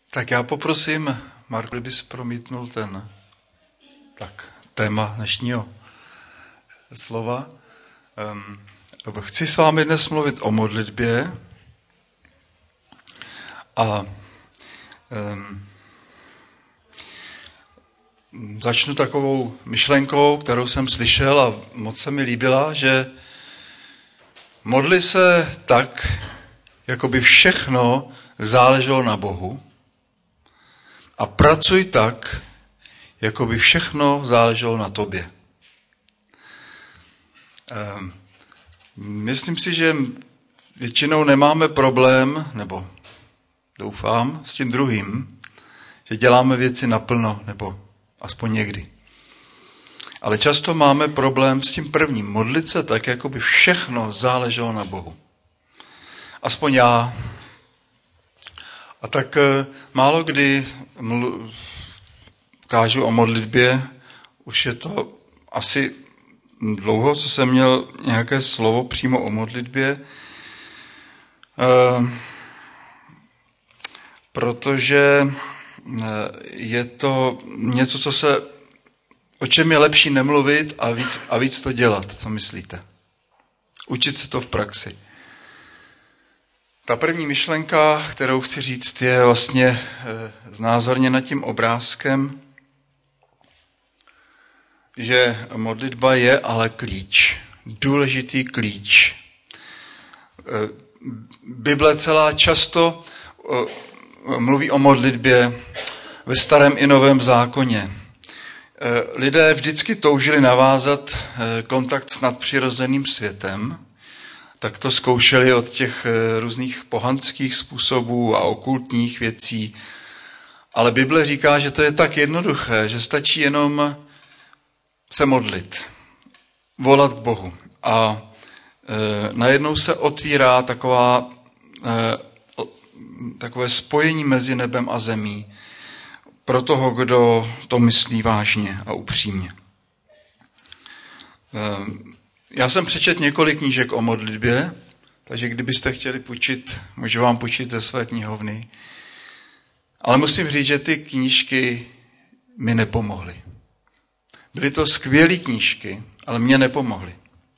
Tak já poprosím, Marku, kdybys promítnul téma dnešního slova. Chci s vámi dnes mluvit o modlitbě a začnu takovou myšlenkou, kterou jsem slyšel a moc se mi líbila, že modli se tak, jako by všechno záleželo na Bohu, a pracuj tak, jako by všechno záleželo na tobě. Myslím si, že většinou nemáme problém, nebo doufám, s tím druhým, že děláme věci naplno, nebo aspoň někdy. Ale často máme problém s tím prvním. Modlit se tak, jako by všechno záleželo na Bohu. Aspoň já. A tak málo kdy kážu o modlitbě, už je to asi dlouho, co jsem měl nějaké slovo přímo o modlitbě, protože je to něco, o čem je lepší nemluvit a víc to dělat. Co myslíte? Učit se to v praxi. Ta první myšlenka, kterou chci říct, je vlastně znázorněna tím obrázkem, že modlitba je ale klíč, důležitý klíč. Bible celá často mluví o modlitbě ve Starém i Novém zákoně. Lidé vždycky toužili navázat kontakt s nadpřirozeným světem, tak to zkoušeli od těch různých pohanských způsobů a okultních věcí. Ale Bible říká, že to je tak jednoduché, že stačí jenom se modlit, volat k Bohu. A najednou se otvírá takové spojení mezi nebem a zemí pro toho, kdo to myslí vážně a upřímně. Já jsem přečetl několik knížek o modlitbě, takže kdybyste chtěli půjčit, můžu vám půjčit ze své knihovny. Ale musím říct, že ty knížky mi nepomohly. Byly to skvělé knížky, ale mě nepomohly.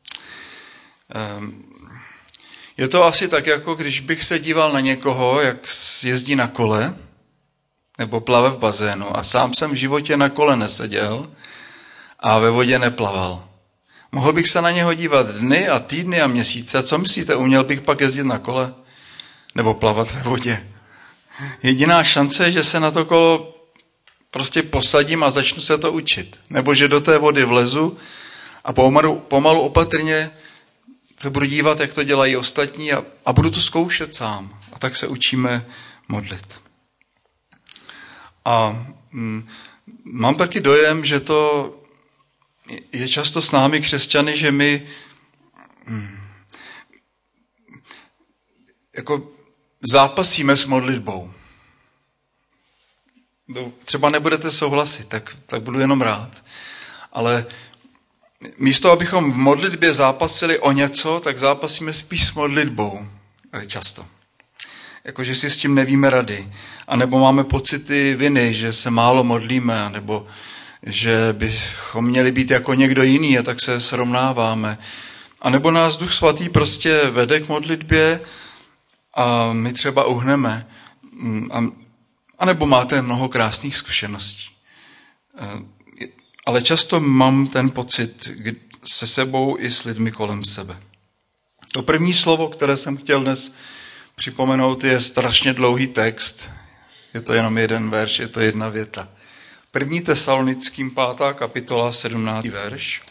Je to asi tak, jako když bych se díval na někoho, jak jezdí na kole nebo plave v bazénu a sám jsem v životě na kole neseděl a ve vodě neplaval. Mohl bych se na něho dívat dny a týdny a měsíce. Co myslíte, uměl bych pak jezdit na kole nebo plavat ve vodě? Jediná šance je, že se na to kolo prostě posadím a začnu se to učit. Nebo že do té vody vlezu a pomalu opatrně se budu dívat, jak to dělají ostatní a budu to zkoušet sám. A tak se učíme modlit. A mám taky dojem, že to je často s námi křesťany, že my jako zápasíme s modlitbou. Třeba nebudete souhlasit, tak budu jenom rád. Ale místo, abychom v modlitbě zápasili o něco, tak zápasíme spíš s modlitbou. Ale často. Jakože si s tím nevíme rady. A nebo máme pocity viny, že se málo modlíme, nebo že bychom měli být jako někdo jiný a tak se srovnáváme. A nebo nás Duch Svatý prostě vede k modlitbě a my třeba uhneme. A nebo máte mnoho krásných zkušeností. Ale často mám ten pocit se sebou i s lidmi kolem sebe. To první slovo, které jsem chtěl dnes připomenout, je strašně dlouhý text. Je to jenom jeden verš, je to jedna věta. 1. Tesalonickým 5. kapitola 17. verš.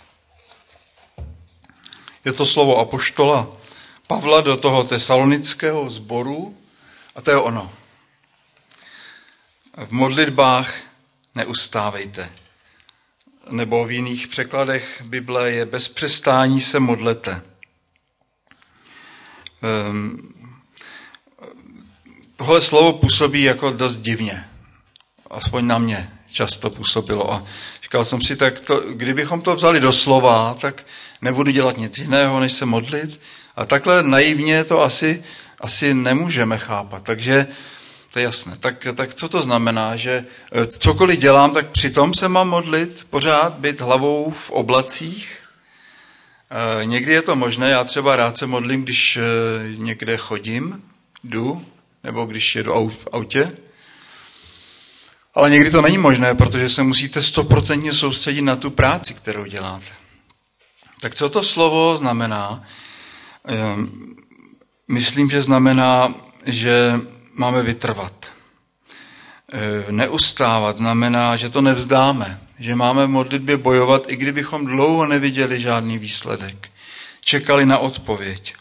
Je to slovo apoštola Pavla do toho tesalonického sboru a to je ono. V modlitbách neustávejte. Nebo v jiných překladech Bible je bez přestání se modlete. Tohle slovo působí jako dost divně. Aspoň na mě často působilo. A říkal jsem si, tak kdybychom to vzali do slova, tak nebudu dělat nic jiného, než se modlit. A takhle naivně to asi nemůžeme chápat. Takže To je jasné. Tak co to znamená, že cokoliv dělám, tak přitom se mám modlit, pořád být hlavou v oblacích? Někdy je to možné, já třeba rád se modlím, když někde jdu, nebo když jedu v autě. Ale někdy to není možné, protože se musíte 100% soustředit na tu práci, kterou děláte. Tak co to slovo znamená? Myslím, že znamená, že máme vytrvat. Neustávat znamená, že to nevzdáme, že máme v modlitbě bojovat, i kdybychom dlouho neviděli žádný výsledek. Čekali na odpověď.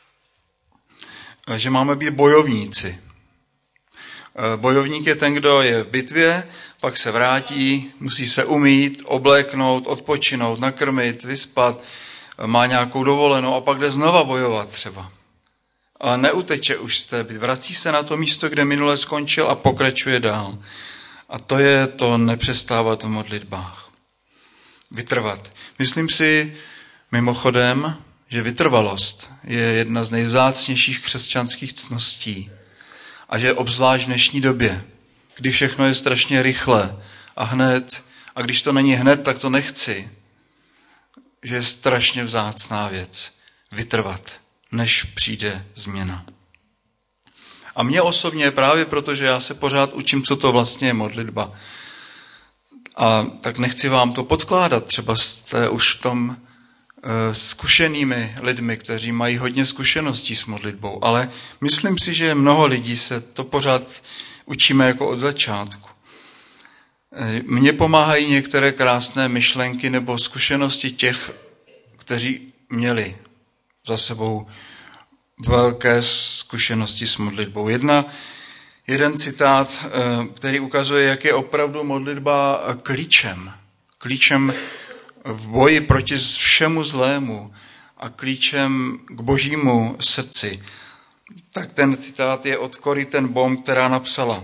Že máme být bojovníci. Bojovník je ten, kdo je v bitvě, pak se vrátí, musí se umýt, obléknout, odpočinout, nakrmit, vyspat, má nějakou dovolenou a pak jde znova bojovat třeba. A neuteče už z té bitvy. Vrací se na to místo, kde minule skončil a pokračuje dál. A to je to nepřestávat v modlitbách. Vytrvat. Myslím si mimochodem, že vytrvalost je jedna z nejvzácnějších křesťanských ctností. A že obzvlášť v dnešní době, kdy všechno je strašně rychle a hned, a když to není hned, tak to nechci, že je strašně vzácná věc vytrvat, než přijde změna. A mě osobně právě proto, že já se pořád učím, co to vlastně je modlitba. A tak nechci vám to podkládat, třeba jste už v tom zkušenými lidmi, kteří mají hodně zkušeností s modlitbou, ale myslím si, že mnoho lidí se to pořád učíme jako od začátku. Mně pomáhají některé krásné myšlenky nebo zkušenosti těch, kteří měli za sebou velké zkušenosti s modlitbou. Jeden citát, který ukazuje, jak je opravdu modlitba klíčem v boji proti všemu zlému a klíčem k božímu srdci. Tak ten citát je od Corrie ten Boom, která napsala: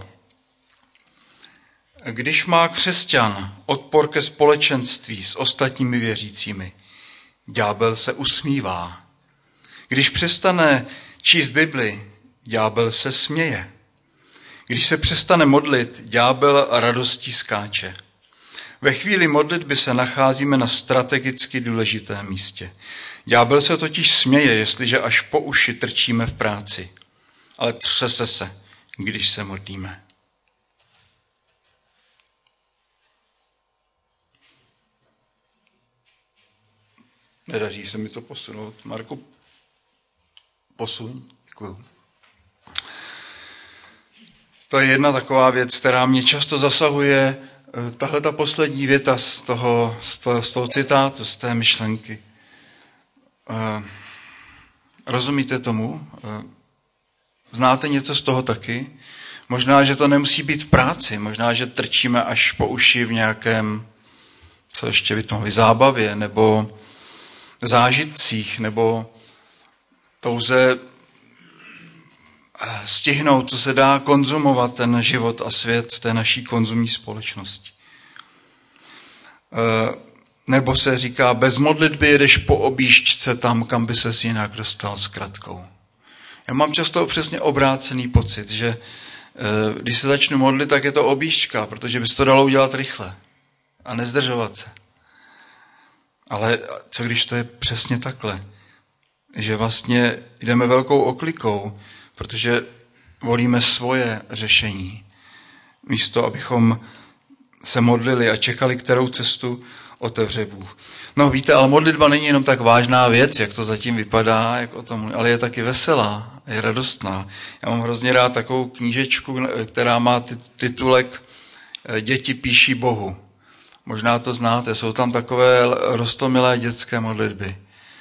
Když má křesťan odpor ke společenství s ostatními věřícími, ďábel se usmívá. Když přestane číst Bibli, ďábel se směje. Když se přestane modlit, ďábel radostí skáče. Ve chvíli modlitby se nacházíme na strategicky důležitém místě. Ďábel se totiž směje, jestliže až po uši trčíme v práci, ale třese se, když se modlíme. Nedaří se mi to posunout. Marku, posuň. Děkuju. To je jedna taková věc, která mě často zasahuje. Tahle ta poslední věta z toho citátu, z té myšlenky. Rozumíte tomu? Znáte něco z toho taky? Možná, že to nemusí být v práci, možná, že trčíme až po uši v nějakém, co ještě by to mohli, zábavě, nebo zážitcích, nebo touze stihnout, co se dá konzumovat ten život a svět v té naší konzumní společnosti. Nebo se říká, bez modlitby jedeš po objížďce tam, kam by ses jinak dostal s kratkou. Já mám často přesně obrácený pocit, že když se začnu modlit, tak je to objížďka, protože by se to dalo udělat rychle a nezdržovat se. Ale co když to je přesně takhle? Že vlastně jdeme velkou oklikou, protože volíme svoje řešení. Místo, abychom se modlili a čekali, kterou cestu otevře Bůh. No víte, ale modlitba není jenom tak vážná věc, jak to zatím vypadá, jak o tom, ale je taky veselá, je radostná. Já mám hrozně rád takovou knížečku, která má titulek Děti píší Bohu. Možná to znáte, jsou tam takové roztomilé dětské modlitby,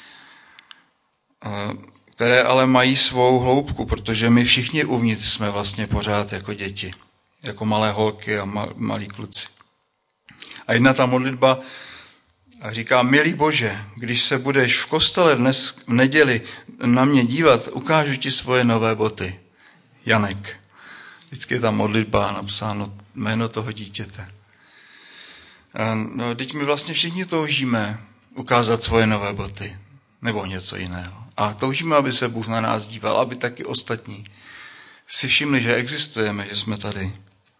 které ale mají svou hloubku, protože my všichni uvnitř jsme vlastně pořád jako děti, jako malé holky a malí kluci. A jedna ta modlitba říká, milý Bože, když se budeš v kostele dnes v neděli na mě dívat, ukážu ti svoje nové boty. Janek. Vždycky je tam modlitba napsáno jméno toho dítěte. No, teď my vlastně všichni toužíme ukázat svoje nové boty, nebo něco jiného. A toužíme, aby se Bůh na nás díval, aby taky ostatní si všimli, že existujeme, že jsme tady.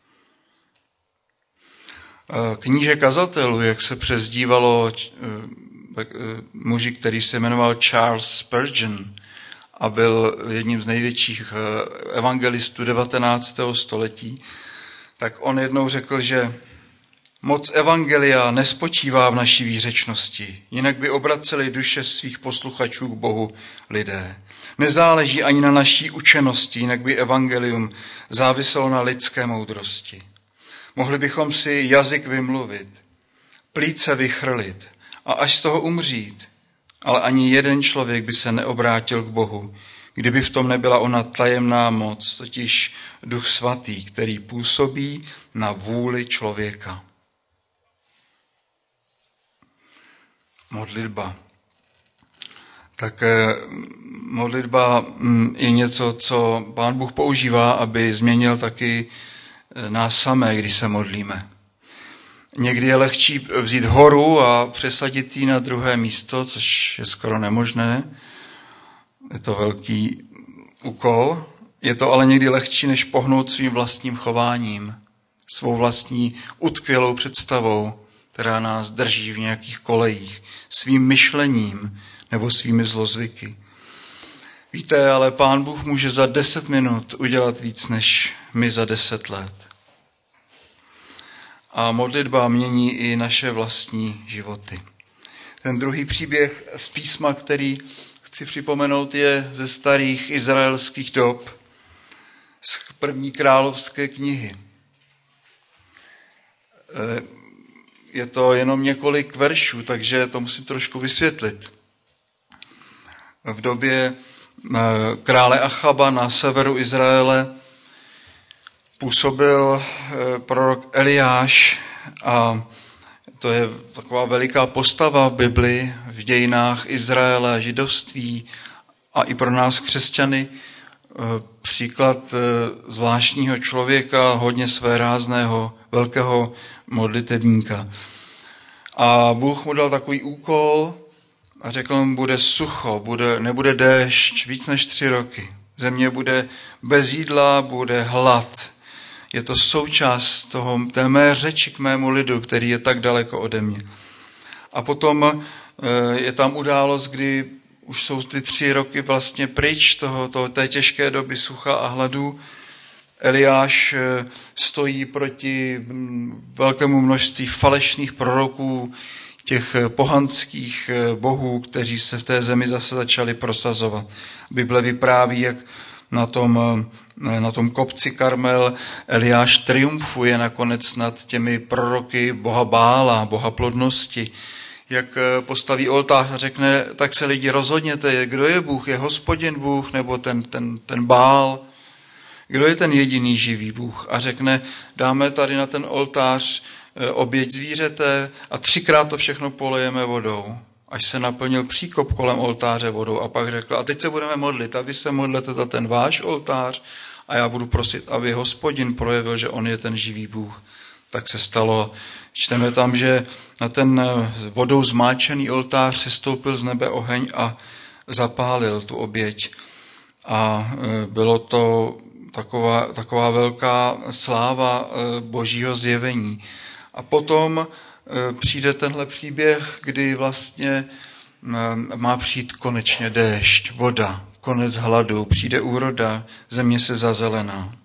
Kníže kazatelů, jak se přezdívalo muži, který se jmenoval Charles Spurgeon a byl jedním z největších evangelistů 19. století, tak on jednou řekl, že moc evangelia nespočívá v naší výřečnosti, jinak by obraceli duše svých posluchačů k Bohu lidé. Nezáleží ani na naší učenosti, jinak by evangelium záviselo na lidské moudrosti. Mohli bychom si jazyk vymluvit, plíce vychrlit a až z toho umřít, ale ani jeden člověk by se neobrátil k Bohu, kdyby v tom nebyla ona tajemná moc, totiž Duch Svatý, který působí na vůli člověka. Modlitba. Tak modlitba je něco, co Pán Bůh používá, aby změnil taky nás samé, když se modlíme. Někdy je lehčí vzít horu a přesadit ji na druhé místo, což je skoro nemožné. Je to velký úkol. Je to ale někdy lehčí, než pohnout svým vlastním chováním, svou vlastní utkvělou představou, která nás drží v nějakých kolejích, svým myšlením nebo svými zlozvyky. Víte, ale Pán Bůh může za 10 minut udělat víc než my za 10 let. A modlitba mění i naše vlastní životy. Ten druhý příběh z písma, který chci připomenout, je ze starých izraelských dob, z 1. královské knihy. Je to jenom několik veršů, takže to musím trošku vysvětlit. V době krále Achaba na severu Izraele působil prorok Eliáš a to je taková veliká postava v Bibli, v dějinách Izraele, židovství a i pro nás křesťany příklad zvláštního člověka, hodně svérázného, velkého modlitebníka. A Bůh mu dal takový úkol a řekl mu, bude sucho, nebude déšť víc než 3 roky. Země bude bez jídla, bude hlad. Je to součást té mé řeči k mému lidu, který je tak daleko ode mě. A potom je tam událost, kdy už jsou ty 3 roky vlastně pryč té těžké doby sucha a hladu. Eliáš stojí proti velkému množství falešných proroků, těch pohanských bohů, kteří se v té zemi zase začali prosazovat. Bible vypráví, jak na tom kopci Karmel Eliáš triumfuje nakonec nad těmi proroky boha Bála, boha plodnosti. Jak postaví oltář a řekne, tak se lidi rozhodněte, kdo je Bůh, je Hospodin Bůh nebo ten Bál, kdo je ten jediný živý Bůh. A řekne, dáme tady na ten oltář oběť zvířete a 3krát to všechno polejeme vodou. Až se naplnil příkop kolem oltáře vodou a pak řekl, a teď se budeme modlit a vy se modlete za ten váš oltář a já budu prosit, aby Hospodin projevil, že on je ten živý Bůh. Tak se stalo. Čteme tam, že na ten vodou zmáčený oltář sestoupil z nebe oheň a zapálil tu oběť. A bylo to taková velká sláva božího zjevení. A potom přijde tenhle příběh, kdy vlastně má přijít konečně déšť, voda, konec hladu, přijde úroda, země se zazelená.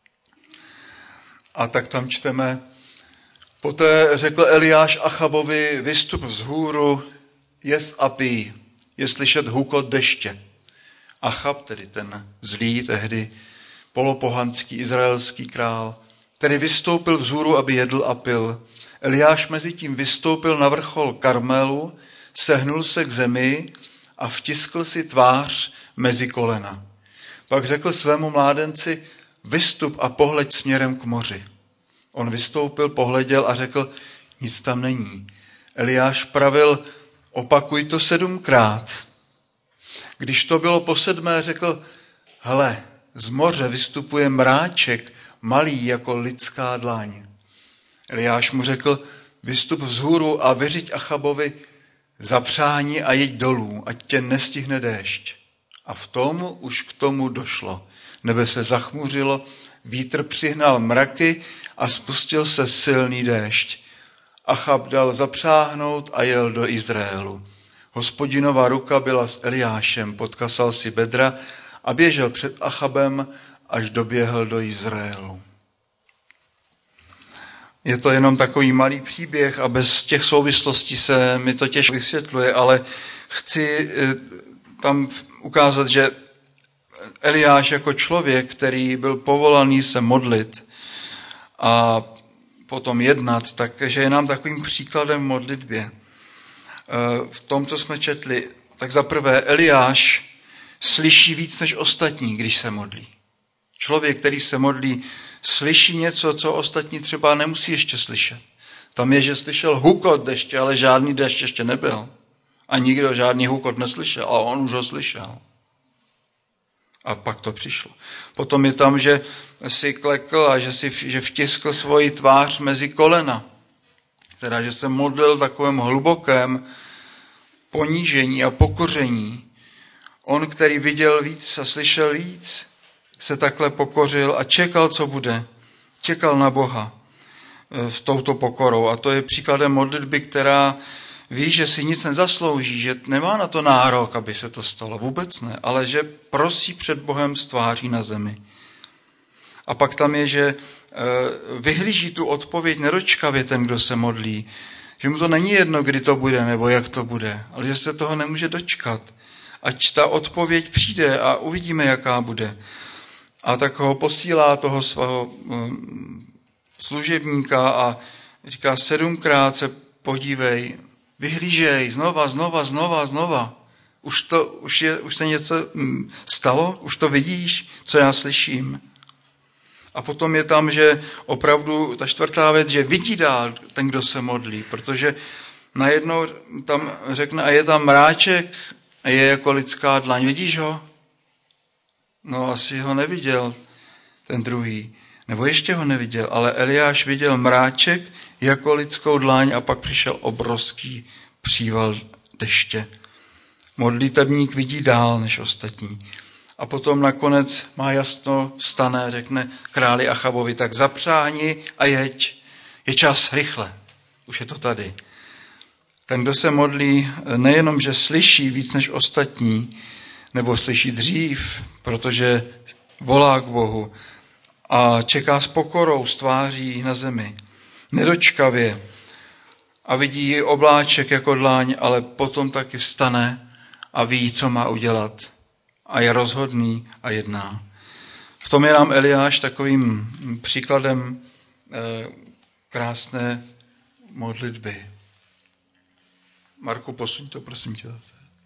A tak tam čteme, poté řekl Eliáš Achabovi, vystup vzhůru, jes a pij, je slyšet hukot deště. Achab, tedy ten zlý, tehdy polopohanský izraelský král, který vystoupil vzhůru, aby jedl a pil. Eliáš mezi tím vystoupil na vrchol Karmelu, sehnul se k zemi a vtiskl si tvář mezi kolena. Pak řekl svému mládenci, vystup a pohleď směrem k moři. On vystoupil, pohleděl a řekl, nic tam není. Eliáš pravil, opakuj to 7krát. Když to bylo po 7, řekl, hele, z moře vystupuje mráček, malý jako lidská dlaň. Eliáš mu řekl, vystup vzhůru a vyřiď Achabovi zapřání a jeď dolů, ať tě nestihne déšť. A v tom už k tomu došlo. Nebe se zachmuřilo, vítr přihnal mraky a spustil se silný déšť. Achab dal zapřáhnout a jel do Izraelu. Hospodinova ruka byla s Eliášem, podkasal si bedra a běžel před Achabem, až doběhl do Izraelu. Je to jenom takový malý příběh a bez těch souvislostí se mi to těžko vysvětluje, ale chci tam ukázat, že Eliáš jako člověk, který byl povolaný se modlit a potom jednat, takže je nám takovým příkladem v modlitbě. V tom, co jsme četli, tak za prvé Eliáš slyší víc než ostatní, když se modlí. Člověk, který se modlí, slyší něco, co ostatní třeba nemusí ještě slyšet. Tam je, že slyšel hukot deště, ale žádný déšť ještě nebyl. A nikdo žádný hukot neslyšel, a on už ho slyšel. A pak to přišlo. Potom je tam, že si klekl a že vtiskl svoji tvář mezi kolena. Teda, že se modlil takovém hlubokém ponížení a pokoření. On, který viděl víc a slyšel víc, se takhle pokořil a čekal, co bude. Čekal na Boha v touto pokorou. A to je příkladem modlitby, která ví, že si nic nezaslouží, že nemá na to nárok, aby se to stalo. Vůbec ne, ale že prosí před Bohem s tváří na zemi. A pak tam je, že vyhlíží tu odpověď nedočkavě ten, kdo se modlí. Že mu to není jedno, kdy to bude nebo jak to bude, ale že se toho nemůže dočkat. Ať ta odpověď přijde a uvidíme, jaká bude. A tak ho posílá toho svého služebníka a říká 7krát se podívej, vyhlížej, znova. Už se něco stalo? Už to vidíš, co já slyším? A potom je tam, že opravdu ta 4. věc, že vidí dál ten, kdo se modlí, protože najednou tam řekne, a je tam mráček, a je jako lidská dlaň. Vidíš ho? No asi ho neviděl ten druhý. Nebo ještě ho neviděl, ale Eliáš viděl mráček jako lidskou dlaň a pak přišel obrovský příval deště. Modlitebník vidí dál než ostatní. A potom nakonec má jasno, vstane a řekne králi Achabovi, tak zapřáhni a jeď. Je čas, rychle. Už je to tady. Ten, kdo se modlí, nejenom, že slyší víc než ostatní, nebo slyší dřív, protože volá k Bohu a čeká s pokorou, s tváří na zemi, nedočkavě a vidí obláček jako dláň, ale potom taky vstane a ví, co má udělat a je rozhodný a jedná. V tom je nám Eliáš takovým příkladem krásné modlitby. Marku, posuň to, prosím tě.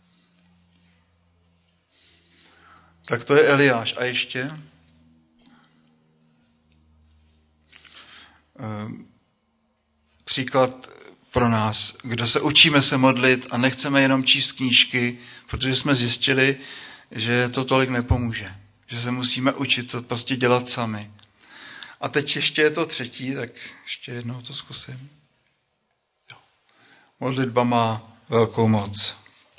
Tak to je Eliáš. A ještě? Příklad pro nás, kdo se učíme se modlit a nechceme jenom číst knížky, protože jsme zjistili, že to tolik nepomůže. Že se musíme učit to prostě dělat sami. A teď ještě je to 3, tak ještě jednou to zkusím. Jo. Modlitba má velkou moc.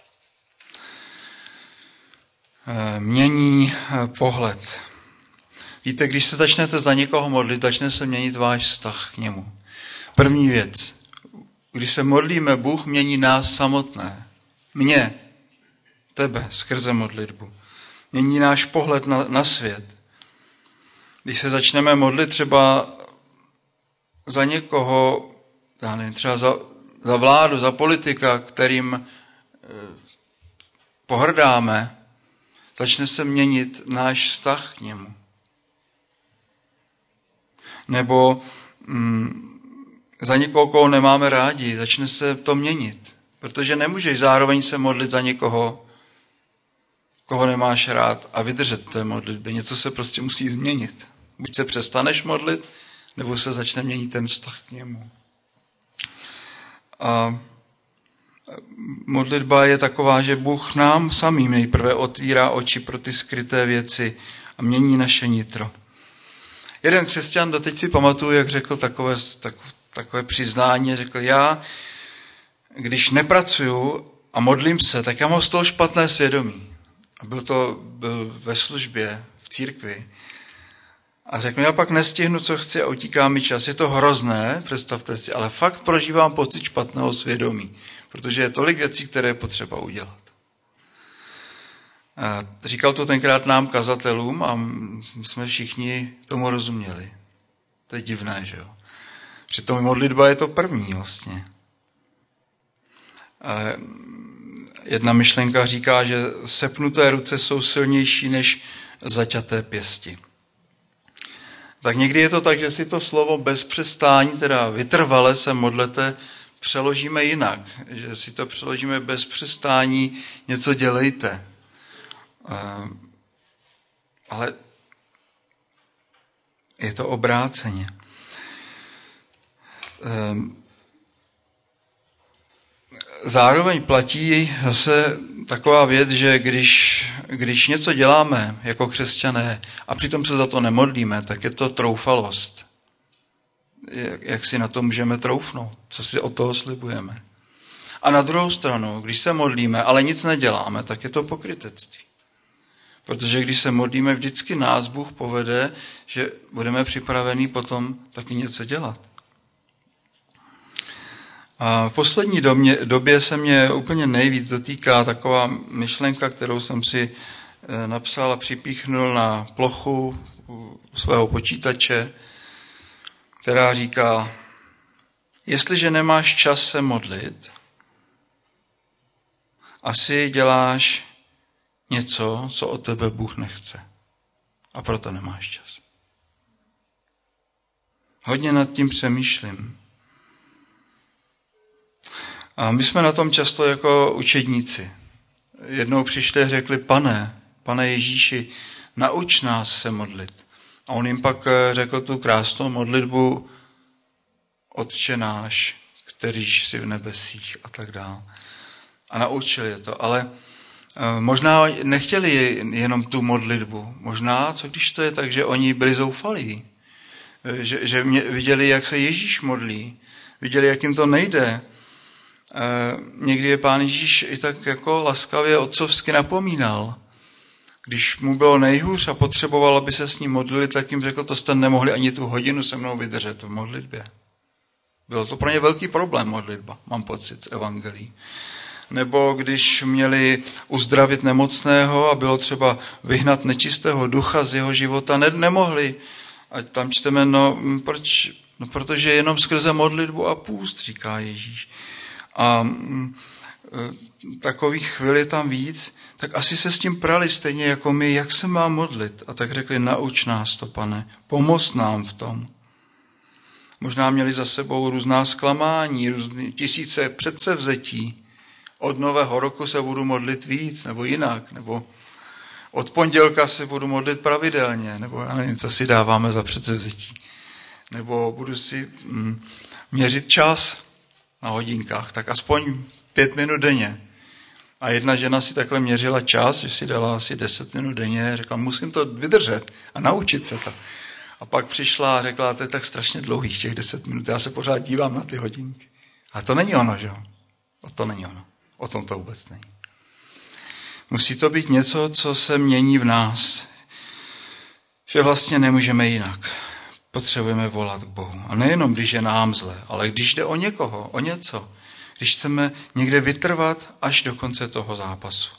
Mění pohled. Víte, když se začnete za někoho modlit, začne se měnit váš vztah k němu. První věc. Když se modlíme, Bůh mění nás samotné. Mě, tebe, skrze modlitbu. Mění náš pohled na svět. Když se začneme modlit třeba za někoho, já nevím, třeba za vládu, za politika, kterým pohrdáme, začne se měnit náš vztah k němu. Nebo za někoho, koho nemáme rádi, začne se to měnit. Protože nemůžeš zároveň se modlit za někoho, koho nemáš rád a vydržet té modlitby. Něco se prostě musí změnit. Buď se přestaneš modlit, nebo se začne měnit ten vztah k němu. A modlitba je taková, že Bůh nám samým nejprve otvírá oči pro ty skryté věci a mění naše nitro. Jeden křesťan, doteď si pamatuju, jak řekl takové přiznání, řekl, já, když nepracuju a modlím se, tak já mám z toho špatné svědomí. A byl ve službě, v církvi. A řeknu, já pak nestihnu, co chci a utíká mi čas. Je to hrozné, představte si, ale fakt prožívám pocit špatného svědomí, protože je tolik věcí, které je potřeba udělat. A říkal to tenkrát nám kazatelům a my jsme všichni tomu rozuměli. To je divné, že jo? Přitom modlitba je to první vlastně. A jedna myšlenka říká, že sepnuté ruce jsou silnější než zaťaté pěsti. Tak někdy je to tak, že si to slovo bez přestání, teda vytrvale se modlete, přeložíme jinak. Že si to přeložíme bez přestání, něco dělejte. Ale je to obráceně. Zároveň platí zase taková věc, že když něco děláme jako křesťané a přitom se za to nemodlíme, tak je to troufalost. Jak si na to můžeme troufnout? Co si od toho slibujeme? A na druhou stranu, když se modlíme, ale nic neděláme, tak je to pokrytectví. Protože když se modlíme, vždycky nás Bůh povede, že budeme připraveni potom taky něco dělat. A v poslední době se mě úplně nejvíc dotýká taková myšlenka, kterou jsem si napsal a připíchnul na plochu svého počítače, která říká, jestliže nemáš čas se modlit, asi děláš něco, co od tebe Bůh nechce. A proto nemáš čas. Hodně nad tím přemýšlím. A my jsme na tom často jako učedníci. Jednou přišli a řekli, Pane Ježíši, nauč nás se modlit. A on jim pak řekl tu krásnou modlitbu Otče náš, kterýž jsi v nebesích a tak dále. A naučili je to, ale možná nechtěli jenom tu modlitbu. Možná, co když to je tak, že oni byli zoufalí. Že viděli, jak se Ježíš modlí. Viděli, jak jim to nejde. Někdy je Pán Ježíš i tak jako laskavě otcovsky napomínal. Když mu bylo nejhůř a potřeboval, aby se s ním modlili, tak jim řekl, to jste nemohli ani tu hodinu se mnou vydržet v modlitbě. Bylo to pro ně velký problém modlitba, mám pocit, z evangelií. Nebo když měli uzdravit nemocného a bylo třeba vyhnat nečistého ducha z jeho života, nemohli. A tam čteme, proč? No, protože jenom skrze modlitbu a půst, říká Ježíš. A takových chvíli je tam víc, tak asi se s tím prali stejně jako my, jak se má modlit. A tak řekli, nauč nás to, Pane, pomoz nám v tom. Možná měli za sebou různá zklamání, tisíce předsevzetí. Od nového roku se budu modlit víc, nebo jinak, nebo od pondělka se budu modlit pravidelně, nebo já nevím, co si dáváme za předsevzetí. Nebo budu si měřit čas na hodinkách, tak aspoň 5 minut denně. A jedna žena si takhle měřila čas, že si dala asi 10 minut denně, řekla, musím to vydržet a naučit se to. A pak přišla a řekla, to je tak strašně dlouhých těch 10 minut, já se pořád dívám na ty hodinky. A to není ono, že jo? To není ono. O tom to vůbec není. Musí to být něco, co se mění v nás. Že vlastně nemůžeme jinak. Potřebujeme volat k Bohu. A nejenom, když je nám zle, ale když jde o někoho, o něco. Když chceme někde vytrvat až do konce toho zápasu.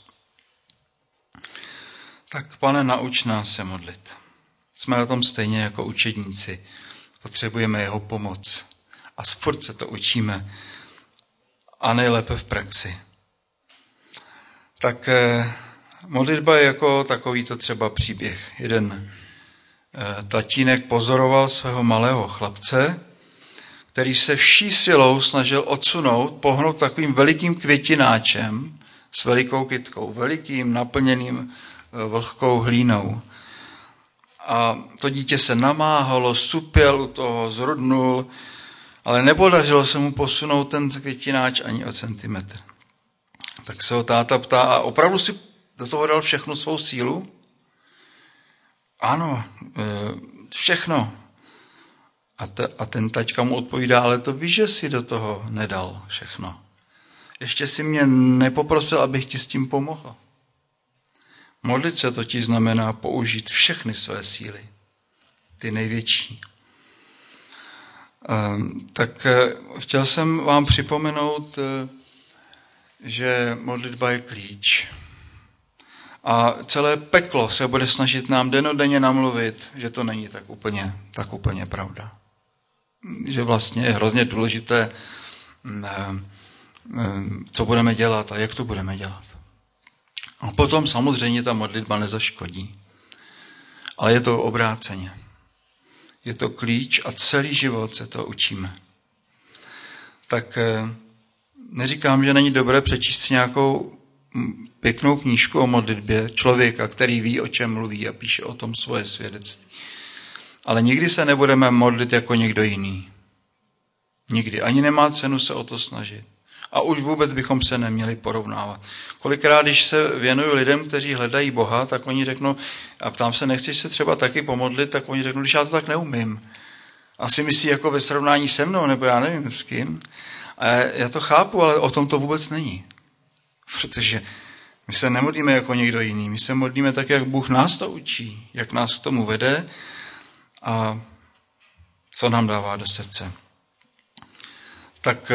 Tak, Pane, nauč nás se modlit. Jsme na tom stejně jako učedníci. Potřebujeme jeho pomoc. A furt se to učíme. A nejlépe v praxi. Tak modlitba je jako takovýto třeba příběh. Jeden tatínek pozoroval svého malého chlapce, který se vší silou snažil odsunout, pohnout takovým velikým květináčem s velikou kytkou, velikým naplněným vlhkou hlínou. A to dítě se namáhalo, supěl u toho, zrudnul, ale nepodařilo se mu posunout ten květináč ani o centimetr. Tak se ho táta ptá, a opravdu si do toho dal všechnu svou sílu? Ano, všechno. A ten taťka mu odpovídá, ale to víš, že si do toho nedal všechno. Ještě si mě nepoprosil, abych ti s tím pomohl. Modlit se totiž znamená použít všechny své síly, ty největší. Tak chtěl jsem vám připomenout, že modlitba je klíč. A celé peklo se bude snažit nám dennodenně namluvit, že to není tak úplně pravda. Že vlastně je hrozně důležité, co budeme dělat a jak to budeme dělat. A potom samozřejmě ta modlitba nezaškodí. Ale je to obráceně. Je to klíč a celý život se to učíme. Tak neříkám, že není dobré přečíst si nějakou pěknou knížku o modlitbě člověka, který ví, o čem mluví a píše o tom svoje svědectví. Ale nikdy se nebudeme modlit jako někdo jiný. Nikdy. Ani nemá cenu se o to snažit. A už vůbec bychom se neměli porovnávat. Kolikrát, když se věnuju lidem, kteří hledají Boha, tak oni řeknou, a ptám se, nechceš se třeba taky pomodlit, tak oni řeknou, když já to tak neumím. Asi myslí jako ve srovnání se mnou, nebo já nevím s kým. A já to chápu, ale o tom to vůbec není. Protože my se nemodlíme jako někdo jiný. My se modlíme tak, jak Bůh nás to učí, jak nás k tomu vede a co nám dává do srdce. Tak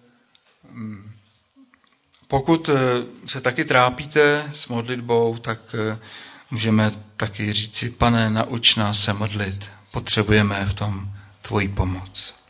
pokud se taky trápíte s modlitbou, tak můžeme taky říci, Pane, nauč nás se modlit. Potřebujeme v tom tvoji pomoc.